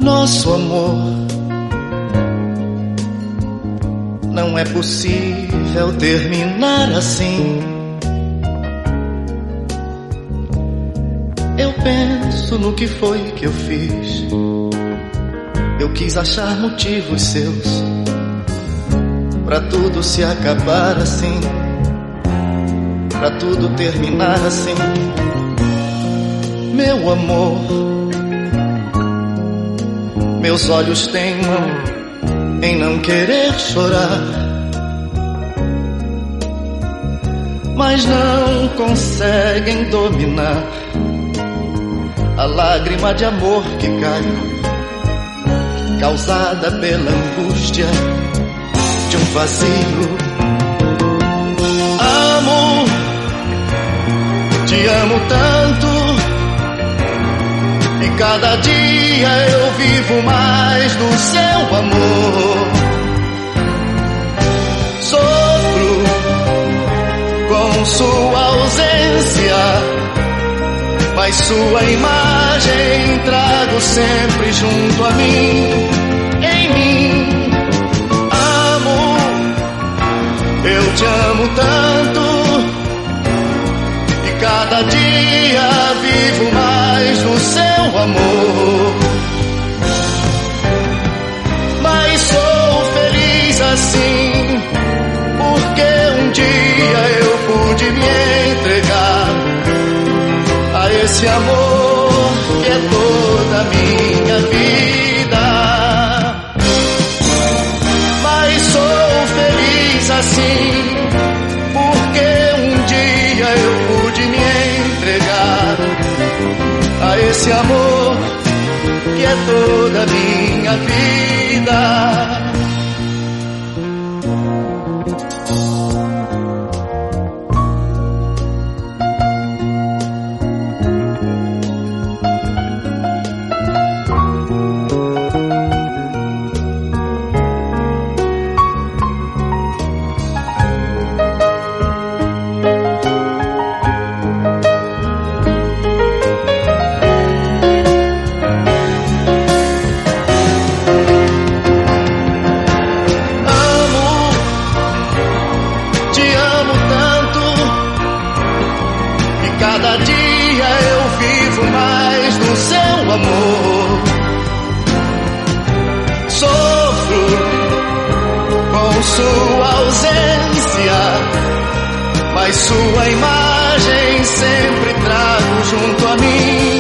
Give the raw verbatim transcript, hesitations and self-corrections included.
nosso amor. Não é possível terminar assim. Eu penso no que foi que eu fiz. Eu quis achar motivos seus pra tudo se acabar assim, pra tudo terminar assim. Meu amor, meus olhos teimam em não querer chorar, mas não conseguem dominar a lágrima de amor que cai, causada pela angústia de um vazio. Amo, te amo tanto, e cada dia eu vivo mais do seu amor. Sofro com sua ausência, mas sua imagem trago sempre junto a mim, em mim. Amo, eu te amo tanto, e cada dia vivo mais no seu amor. Mas sou feliz assim, porque um dia eu pude me entregar a esse amor que é toda a minha vida. Mas sou feliz assim, porque um dia eu pude me entregar a esse amor que é toda a minha vida. Cada dia eu vivo mais do seu amor. Sofro com sua ausência, mas sua imagem sempre trago junto a mim.